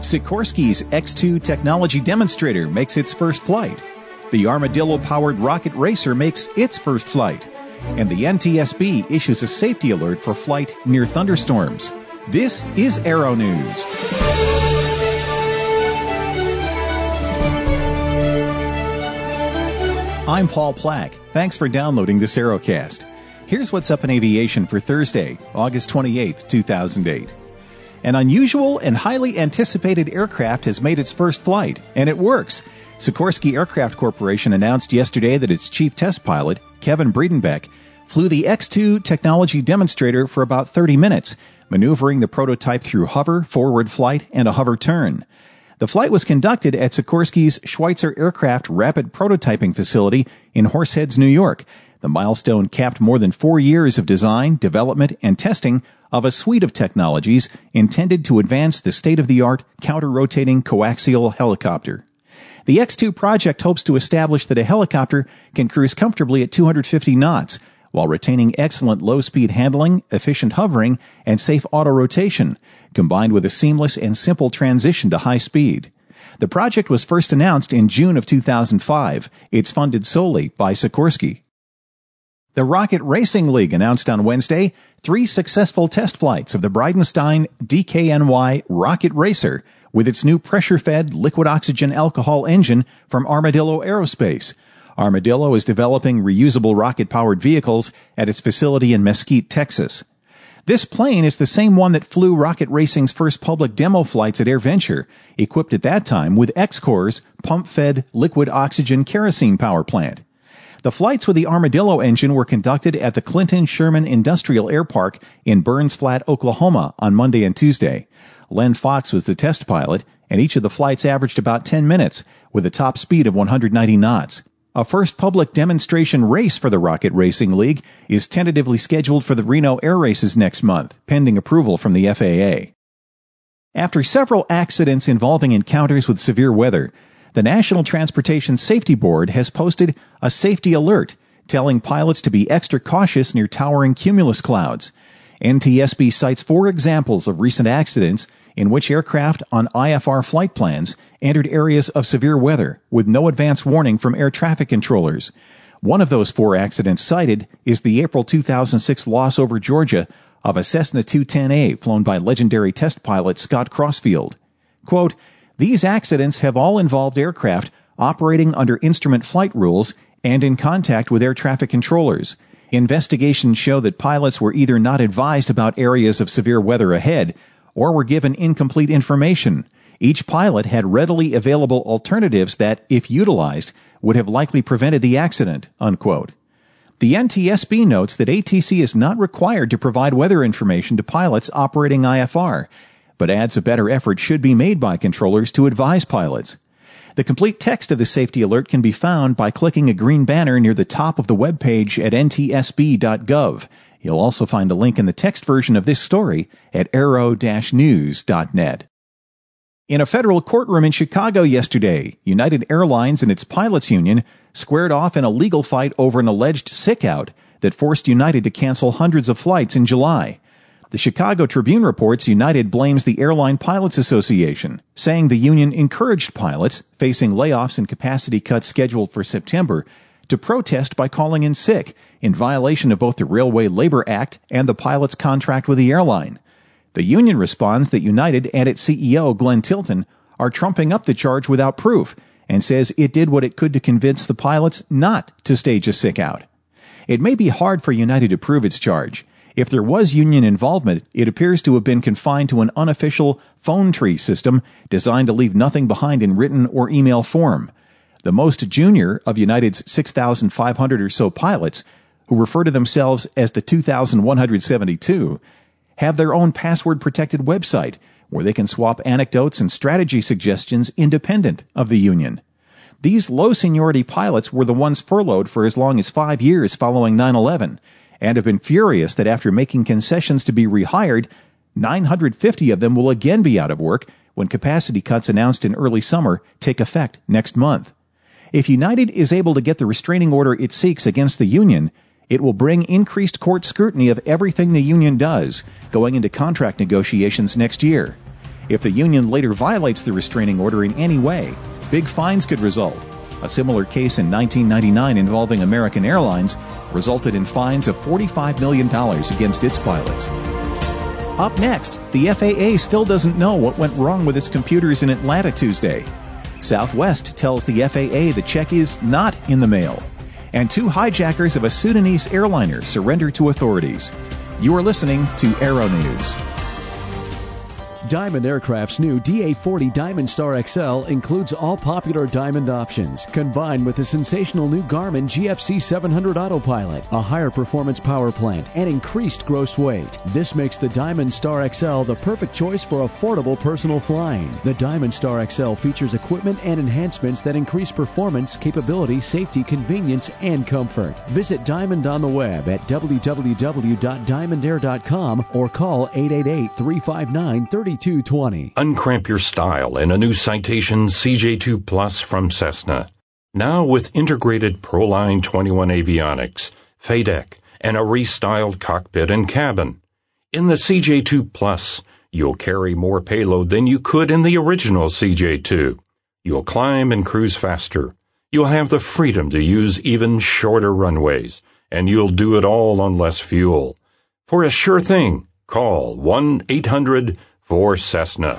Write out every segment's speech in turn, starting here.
Sikorsky's X-2 technology demonstrator makes its first flight. The Armadillo-powered rocket racer makes its first flight. And the NTSB issues a safety alert for flight near thunderstorms. This is Aero News. I'm Paul Plack. Thanks for downloading this Aerocast. Here's what's up in aviation for Thursday, August 28, 2008. An unusual and highly anticipated aircraft has made its first flight, and it works. Sikorsky Aircraft Corporation announced yesterday that its chief test pilot, Kevin Breedenbeck, flew the X-2 technology demonstrator for about 30 minutes, maneuvering the prototype through hover, forward flight, and a hover turn. The flight was conducted at Sikorsky's Schweitzer Aircraft Rapid Prototyping Facility in Horseheads, New York. The milestone capped more than 4 years of design, development, and testing of a suite of technologies intended to advance the state-of-the-art counter-rotating coaxial helicopter. The X-2 project hopes to establish that a helicopter can cruise comfortably at 250 knots while retaining excellent low-speed handling, efficient hovering, and safe auto-rotation, combined with a seamless and simple transition to high speed. The project was first announced in June of 2005. It's funded solely by Sikorsky. The Rocket Racing League announced on Wednesday 3 successful test flights of the Bridenstine DKNY Rocket Racer with its new pressure-fed liquid oxygen alcohol engine from Armadillo Aerospace. Armadillo is developing reusable rocket-powered vehicles at its facility in Mesquite, Texas. This plane is the same one that flew Rocket Racing's first public demo flights at AirVenture, equipped at that time with X-Corps' pump-fed liquid oxygen kerosene power plant. The flights with the Armadillo engine were conducted at the Clinton Sherman Industrial Air Park in Burns Flat, Oklahoma on Monday and Tuesday. Len Fox was the test pilot, and each of the flights averaged about 10 minutes with a top speed of 190 knots. A first public demonstration race for the Rocket Racing League is tentatively scheduled for the Reno Air Races next month, pending approval from the FAA. After several accidents involving encounters with severe weather, the National Transportation Safety Board has posted a safety alert telling pilots to be extra cautious near towering cumulus clouds. NTSB cites 4 examples of recent accidents in which aircraft on IFR flight plans entered areas of severe weather with no advance warning from air traffic controllers. One of those 4 accidents cited is the April 2006 loss over Georgia of a Cessna 210A flown by legendary test pilot Scott Crossfield. Quote, "These accidents have all involved aircraft operating under instrument flight rules and in contact with air traffic controllers. Investigations show that pilots were either not advised about areas of severe weather ahead or were given incomplete information. Each pilot had readily available alternatives that, if utilized, would have likely prevented the accident," unquote. The NTSB notes that ATC is not required to provide weather information to pilots operating IFR, but adds a better effort should be made by controllers to advise pilots. The complete text of the safety alert can be found by clicking a green banner near the top of the web page at ntsb.gov. You'll also find a link in the text version of this story at aero-news.net. In a federal courtroom in Chicago yesterday, United Airlines and its pilots union squared off in a legal fight over an alleged sick-out that forced United to cancel hundreds of flights in July. The Chicago Tribune reports United blames the Airline Pilots Association, saying the union encouraged pilots, facing layoffs and capacity cuts scheduled for September, to protest by calling in sick, in violation of both the Railway Labor Act and the pilot's contract with the airline. The union responds that United and its CEO, Glenn Tilton, are trumping up the charge without proof, and says it did what it could to convince the pilots not to stage a sick-out. It may be hard for United to prove its charge. If there was union involvement, it appears to have been confined to an unofficial phone tree system designed to leave nothing behind in written or email form. The most junior of United's 6,500 or so pilots, who refer to themselves as the 2,172, have their own password-protected website where they can swap anecdotes and strategy suggestions independent of the union. These low-seniority pilots were the ones furloughed for as long as 5 years following 9/11, and have been furious that after making concessions to be rehired, 950 of them will again be out of work when capacity cuts announced in early summer take effect next month. If United is able to get the restraining order it seeks against the union, it will bring increased court scrutiny of everything the union does going into contract negotiations next year. If the union later violates the restraining order in any way, big fines could result. A similar case in 1999 involving American Airlines resulted in fines of $45 million against its pilots. Up next, the FAA still doesn't know what went wrong with its computers in Atlanta Tuesday. Southwest tells the FAA the check is not in the mail. And 2 hijackers of a Sudanese airliner surrender to authorities. You are listening to Aero News. Diamond Aircraft's new DA-40 Diamond Star XL includes all popular Diamond options, combined with the sensational new Garmin GFC 700 Autopilot, a higher performance power plant, and increased gross weight. This makes the Diamond Star XL the perfect choice for affordable personal flying. The Diamond Star XL features equipment and enhancements that increase performance, capability, safety, convenience, and comfort. Visit Diamond on the web at www.diamondair.com or call 888-359-3220. Uncramp your style in a new Citation CJ2 Plus from Cessna. Now with integrated Proline 21 avionics, FADEC, and a restyled cockpit and cabin. In the CJ2 Plus, you'll carry more payload than you could in the original CJ2. You'll climb and cruise faster. You'll have the freedom to use even shorter runways, and you'll do it all on less fuel. For a sure thing, call 1-800-4Cessna.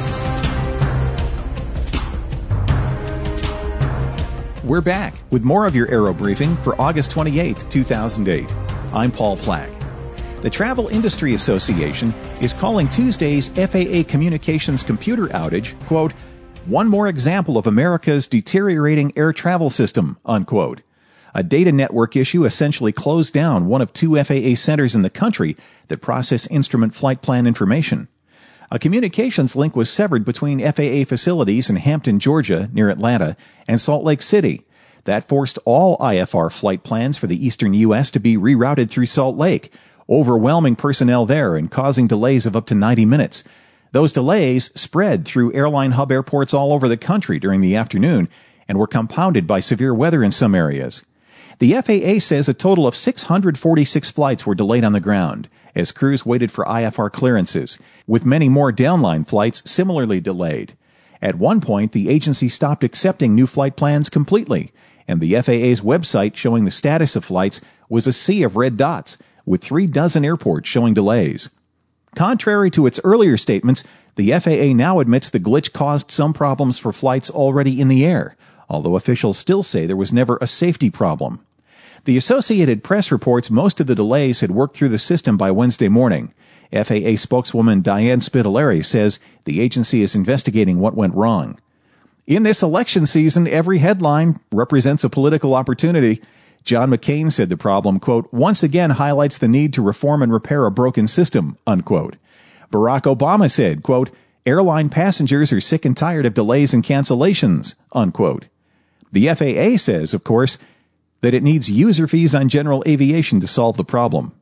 We're back with more of your Aero Briefing for August 28, 2008. I'm Paul Plack. The Travel Industry Association is calling Tuesday's FAA communications computer outage, quote, one more example of America's deteriorating air travel system, unquote. A data network issue essentially closed down one of 2 FAA centers in the country that process instrument flight plan information. A communications link was severed between FAA facilities in Hampton, Georgia, near Atlanta, and Salt Lake City. That forced all IFR flight plans for the eastern U.S. to be rerouted through Salt Lake, overwhelming personnel there and causing delays of up to 90 minutes. Those delays spread through airline hub airports all over the country during the afternoon and were compounded by severe weather in some areas. The FAA says a total of 646 flights were delayed on the ground as crews waited for IFR clearances, with many more downline flights similarly delayed. At one point, the agency stopped accepting new flight plans completely, and the FAA's website showing the status of flights was a sea of red dots, with 36 airports showing delays. Contrary to its earlier statements, the FAA now admits the glitch caused some problems for flights already in the air, although officials still say there was never a safety problem. The Associated Press reports most of the delays had worked through the system by Wednesday morning. FAA spokeswoman Diane Spitaleri says the agency is investigating what went wrong. In this election season, every headline represents a political opportunity. John McCain said the problem, quote, once again highlights the need to reform and repair a broken system, unquote. Barack Obama said, quote, airline passengers are sick and tired of delays and cancellations, unquote. The FAA says, of course, that it needs user fees on general aviation to solve the problem.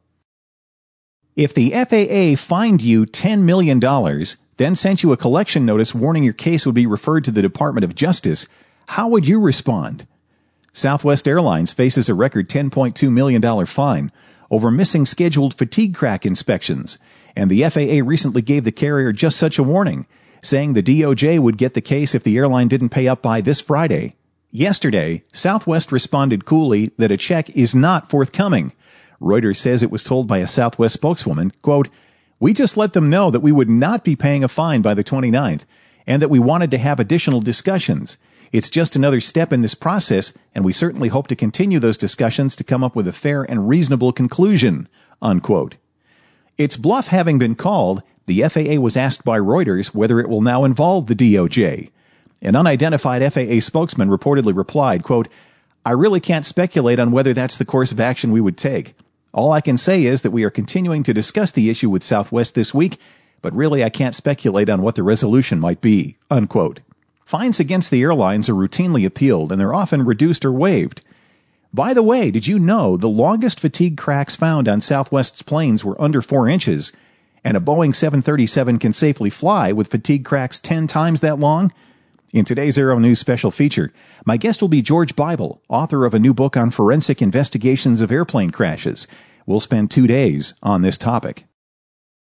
If the FAA fined you $10 million, then sent you a collection notice warning your case would be referred to the Department of Justice, how would you respond? Southwest Airlines faces a record $10.2 million fine over missing scheduled fatigue crack inspections, and the FAA recently gave the carrier just such a warning, saying the DOJ would get the case if the airline didn't pay up by this Friday. Yesterday, Southwest responded coolly that a check is not forthcoming. Reuters says it was told by a Southwest spokeswoman, quote, we just let them know that we would not be paying a fine by the 29th and that we wanted to have additional discussions. It's just another step in this process, and we certainly hope to continue those discussions to come up with a fair and reasonable conclusion, unquote. Its bluff having been called, the FAA was asked by Reuters whether it will now involve the DOJ. An unidentified FAA spokesman reportedly replied, quote, I really can't speculate on whether that's the course of action we would take. All I can say is that we are continuing to discuss the issue with Southwest this week, but really I can't speculate on what the resolution might be, unquote. Fines against the airlines are routinely appealed, and they're often reduced or waived. By the way, did you know the longest fatigue cracks found on Southwest's planes were under 4 inches, and a Boeing 737 can safely fly with fatigue cracks 10 times that long? In today's Aero News special feature, my guest will be George Bible, author of a new book on forensic investigations of airplane crashes. We'll spend 2 days on this topic.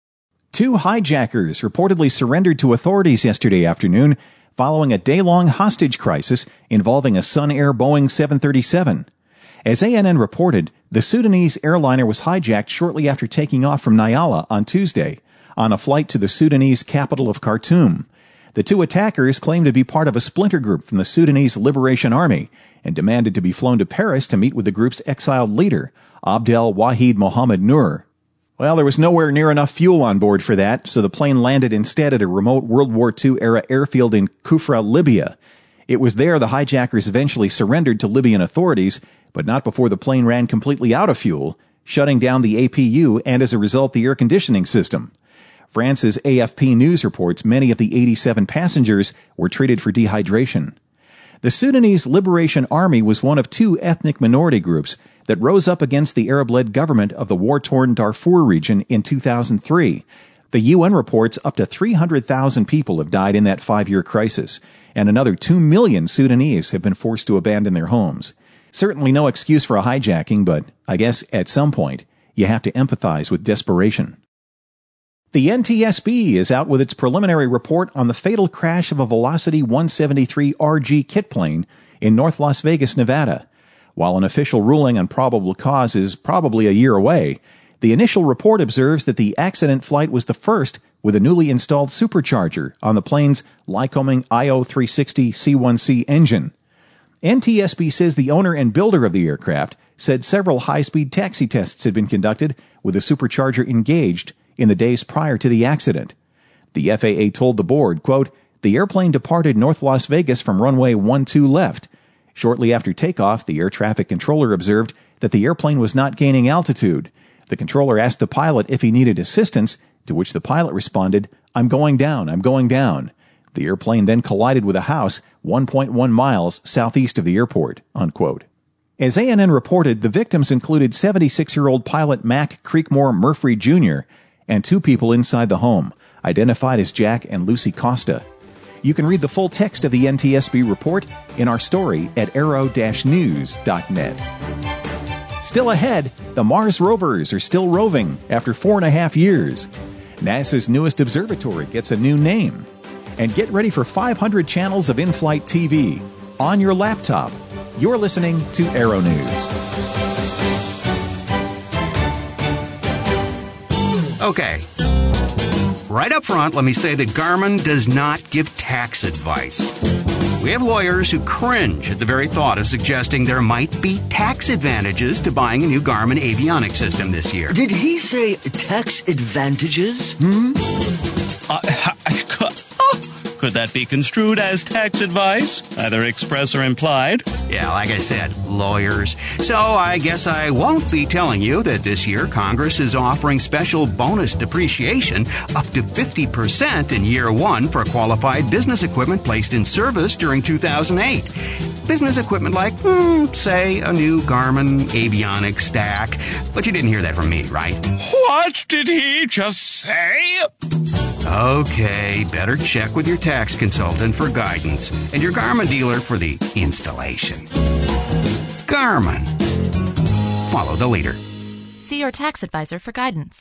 Two hijackers reportedly surrendered to authorities yesterday afternoon following a day-long hostage crisis involving a Sun Air Boeing 737. As ANN reported, the Sudanese airliner was hijacked shortly after taking off from Nyala on Tuesday on a flight to the Sudanese capital of Khartoum. The two attackers claimed to be part of a splinter group from the Sudanese Liberation Army and demanded to be flown to Paris to meet with the group's exiled leader, Abdel Wahid Mohamed Noor. Well, there was nowhere near enough fuel on board for that, so the plane landed instead at a remote World War II-era airfield in Kufra, Libya. It was there the hijackers eventually surrendered to Libyan authorities, but not before the plane ran completely out of fuel, shutting down the APU and, as a result, the air conditioning system. France's AFP News reports many of the 87 passengers were treated for dehydration. The Sudanese Liberation Army was one of two ethnic minority groups that rose up against the Arab-led government of the war-torn Darfur region in 2003. The UN reports up to 300,000 people have died in that 5-year crisis, and another 2 million Sudanese have been forced to abandon their homes. Certainly no excuse for a hijacking, but I guess at some point you have to empathize with desperation. The NTSB is out with its preliminary report on the fatal crash of a Velocity 173 RG kit plane in North Las Vegas, Nevada. While an official ruling on probable cause is probably a year away, the initial report observes that the accident flight was the first with a newly installed supercharger on the plane's Lycoming IO360 C1C engine. NTSB says the owner and builder of the aircraft said several high-speed taxi tests had been conducted with the supercharger engaged in the days prior to the accident. The FAA told the board, quote, "The airplane departed North Las Vegas from runway 12 left. Shortly after takeoff, the air traffic controller observed that the airplane was not gaining altitude. The controller asked the pilot if he needed assistance, to which the pilot responded, 'I'm going down, I'm going down.' The airplane then collided with a house 1.1 miles southeast of the airport," unquote. As ANN reported, the victims included 76-year-old pilot Mac Creekmore Murphy Jr., and two people inside the home, identified as Jack and Lucy Costa. You can read the full text of the NTSB report in our story at arrow-news.net. Still ahead, the Mars rovers are still roving after 4.5 years. NASA's newest observatory gets a new name. And get ready for 500 channels of in-flight TV on your laptop. You're listening to Arrow News. Okay. Right up front, let me say that Garmin does not give tax advice. We have lawyers who cringe at the very thought of suggesting there might be tax advantages to buying a new Garmin avionics system this year. Did he say tax advantages? Could that be construed as tax advice, either express or implied? Yeah, like I said, lawyers. So I guess I won't be telling you that this year Congress is offering special bonus depreciation up to 50% in year one for qualified business equipment placed in service during 2008. Business equipment like, say, a new Garmin avionics stack. But you didn't hear that from me, right? What did he just say? Okay, better check with your tax consultant for guidance and your Garmin dealer for the installation. Garmin. Follow the leader. See your tax advisor for guidance.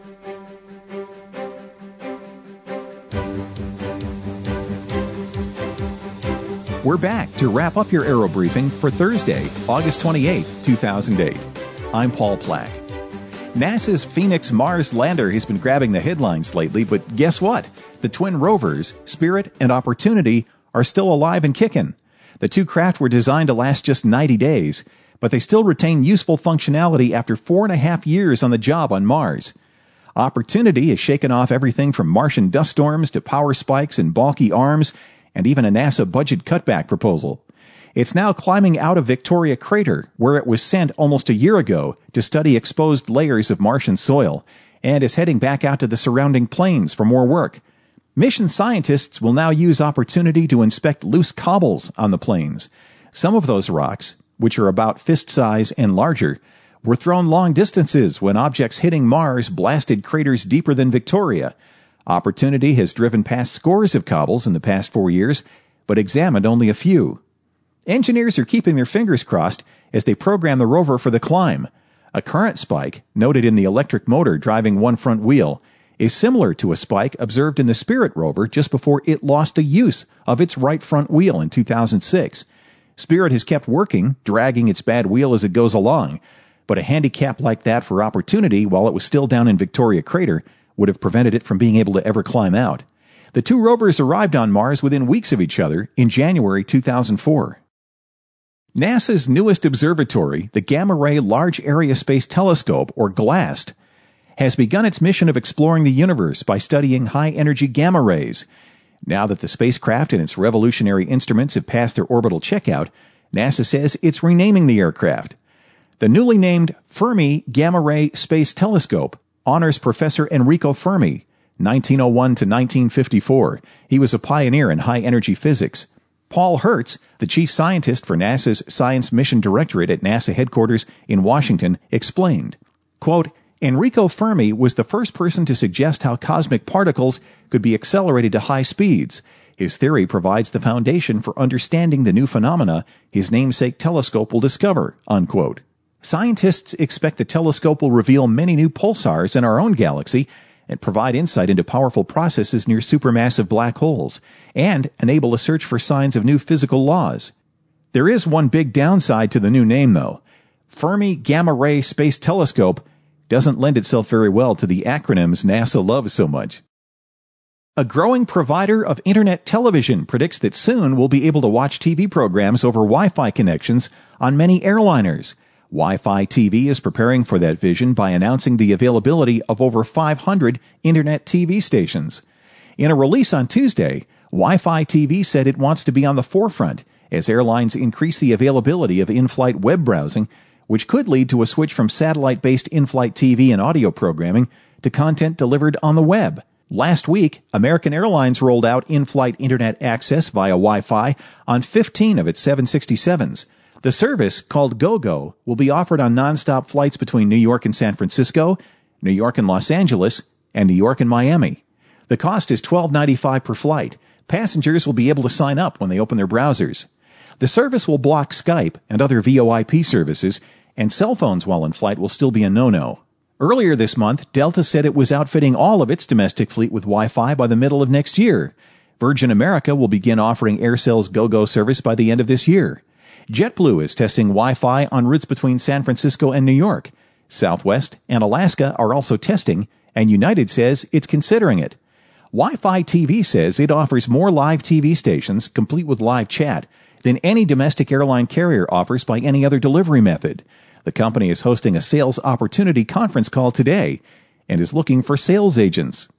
We're back to wrap up your Aero Briefing for Thursday, August 28th, 2008. I'm Paul Plack. NASA's Phoenix Mars lander has been grabbing the headlines lately, but guess what? The twin rovers, Spirit and Opportunity, are still alive and kicking. The two craft were designed to last just 90 days, but they still retain useful functionality after 4.5 years on the job on Mars. Opportunity has shaken off everything from Martian dust storms to power spikes and bulky arms, and even a NASA budget cutback proposal. It's now climbing out of Victoria Crater, where it was sent almost a year ago to study exposed layers of Martian soil, and is heading back out to the surrounding plains for more work. Mission scientists will now use Opportunity to inspect loose cobbles on the plains. Some of those rocks, which are about fist size and larger, were thrown long distances when objects hitting Mars blasted craters deeper than Victoria. Opportunity has driven past scores of cobbles in the past 4 years, but examined only a few. Engineers are keeping their fingers crossed as they program the rover for the climb. A current spike, noted in the electric motor driving one front wheel, is similar to a spike observed in the Spirit rover just before it lost the use of its right front wheel in 2006. Spirit has kept working, dragging its bad wheel as it goes along, but a handicap like that for Opportunity while it was still down in Victoria Crater would have prevented it from being able to ever climb out. The two rovers arrived on Mars within weeks of each other in January 2004. NASA's newest observatory, the Gamma Ray Large Area Space Telescope, or GLAST, has begun its mission of exploring the universe by studying high-energy gamma rays. Now that the spacecraft and its revolutionary instruments have passed their orbital checkout, NASA says it's renaming the aircraft. The newly named Fermi Gamma Ray Space Telescope honors Professor Enrico Fermi, 1901 to 1954. He was a pioneer in high-energy physics. Paul Hertz, the chief scientist for NASA's Science Mission Directorate at NASA headquarters in Washington, explained, quote, Enrico Fermi was the first person to suggest how cosmic particles could be accelerated to high speeds. His theory provides the foundation for understanding the new phenomena his namesake telescope will discover, unquote. Scientists expect the telescope will reveal many new pulsars in our own galaxy and provide insight into powerful processes near supermassive black holes, and enable a search for signs of new physical laws. There is one big downside to the new name, though. Fermi Gamma Ray Space Telescope doesn't lend itself very well to the acronyms NASA loves so much. A growing provider of Internet television predicts that soon we'll be able to watch TV programs over Wi-Fi connections on many airliners. Wi-Fi TV is preparing for that vision by announcing the availability of over 500 Internet TV stations. In a release on Tuesday, Wi-Fi TV said it wants to be on the forefront as airlines increase the availability of in-flight web browsing, which could lead to a switch from satellite-based in-flight TV and audio programming to content delivered on the web. Last week, American Airlines rolled out in-flight Internet access via Wi-Fi on 15 of its 767s. The service, called GoGo, will be offered on nonstop flights between New York and San Francisco, New York and Los Angeles, and New York and Miami. The cost is $12.95 per flight. Passengers will be able to sign up when they open their browsers. The service will block Skype and other VoIP services, and cell phones while in flight will still be a no-no. Earlier this month, Delta said it was outfitting all of its domestic fleet with Wi-Fi by the middle of next year. Virgin America will begin offering AirCell's GoGo service by the end of this year. JetBlue is testing Wi-Fi on routes between San Francisco and New York. Southwest and Alaska are also testing, and United says it's considering it. Wi-Fi TV says it offers more live TV stations, complete with live chat, than any domestic airline carrier offers by any other delivery method. The company is hosting a sales opportunity conference call today and is looking for sales agents.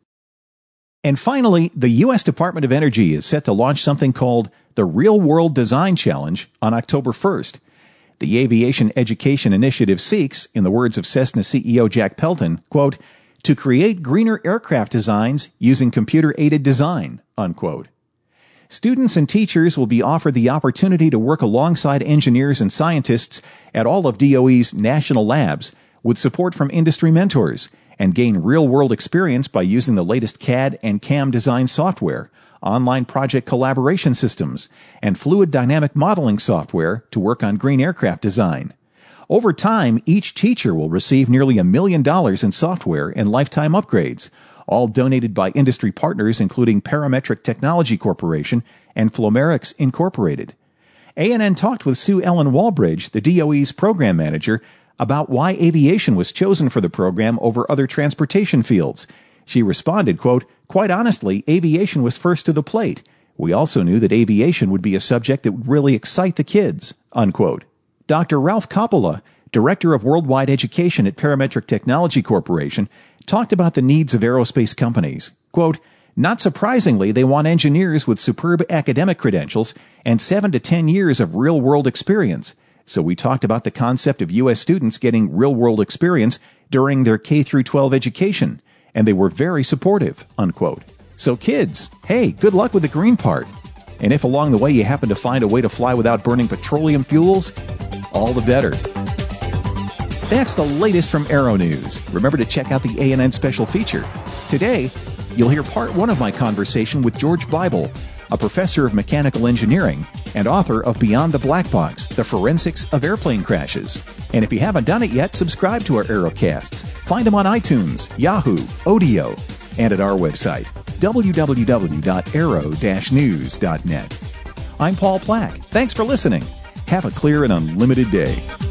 And finally, the U.S. Department of Energy is set to launch something called the Real World Design Challenge on October 1st. The Aviation Education Initiative seeks, in the words of Cessna CEO Jack Pelton, quote, to create greener aircraft designs using computer-aided design, unquote. Students and teachers will be offered the opportunity to work alongside engineers and scientists at all of DOE's national labs with support from industry mentors and gain real-world experience by using the latest CAD and CAM design software, online project collaboration systems, and fluid dynamic modeling software to work on green aircraft design. Over time, each teacher will receive nearly $1 million in software and lifetime upgrades, all donated by industry partners including Parametric Technology Corporation and Flomerix Incorporated. ANN talked with Sue Ellen Walbridge, the DOE's program manager, about why aviation was chosen for the program over other transportation fields. She responded, quote, quite honestly, aviation was first to the plate. We also knew that aviation would be a subject that would really excite the kids, unquote. Dr. Ralph Coppola, Director of Worldwide Education at Parametric Technology Corporation, talked about the needs of aerospace companies. Quote, not surprisingly, they want engineers with superb academic credentials and 7 to 10 years of real-world experience. So we talked about the concept of U.S. students getting real-world experience during their K-12 education, and they were very supportive, unquote. So kids, hey, good luck with the green part. And if along the way you happen to find a way to fly without burning petroleum fuels, all the better. That's the latest from Aero News. Remember to check out the ANN special feature. Today, you'll hear part 1 of my conversation with George Bible, a professor of mechanical engineering and author of Beyond the Black Box, The Forensics of Airplane Crashes. And if you haven't done it yet, subscribe to our Aerocasts. Find them on iTunes, Yahoo, Odeo, and at our website, www.arrow-news.net. I'm Paul Plack. Thanks for listening. Have a clear and unlimited day.